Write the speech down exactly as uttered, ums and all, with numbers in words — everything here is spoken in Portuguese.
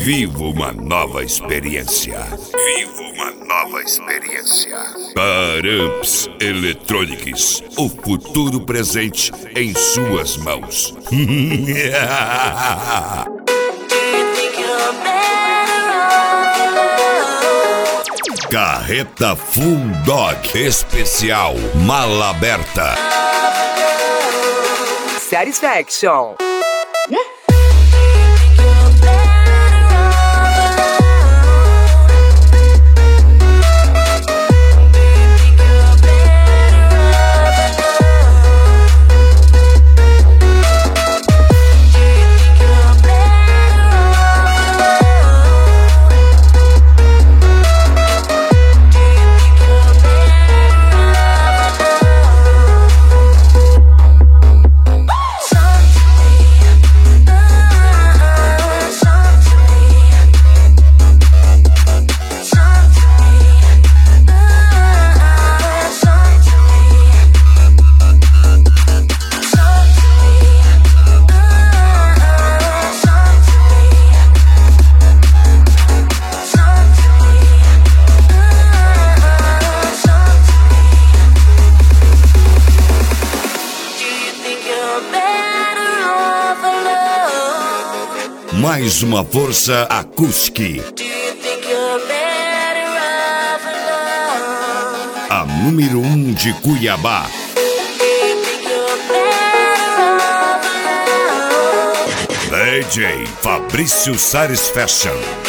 Viva uma nova experiência. Viva uma nova experiência. Paramps Electronics. O futuro presente em suas mãos. Carreta Full Dog Especial Mala Aberta. Satisfaction. Mais uma força acústica. A número um de Cuiabá. D J Fabrício Satisfaction.